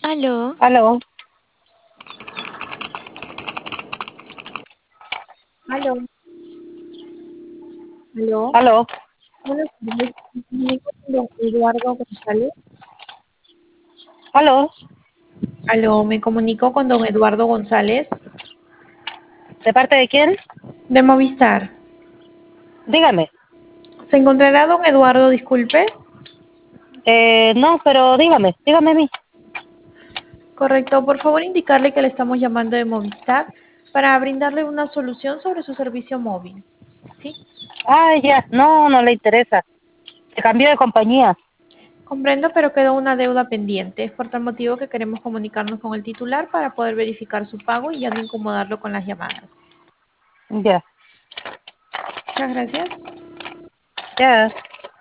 Aló, Aló, Aló, aló. aló, Buenas tardes. Me comunico con don Eduardo González. aló. Aló, me comunico con don Eduardo González ¿De parte de quién? de Movistar. Dígame. ¿Se encontrará don Eduardo, disculpe? No, pero dígame a mí. Correcto, por favor indicarle que le estamos llamando de Movistar para brindarle una solución sobre su servicio móvil. ¿Sí? Ah, ya, no le interesa. Se cambió de compañía. Comprendo, pero quedó una deuda pendiente. Es por tal motivo que queremos comunicarnos con el titular para poder verificar su pago y ya no incomodarlo con las llamadas. Ya, Muchas gracias. ya.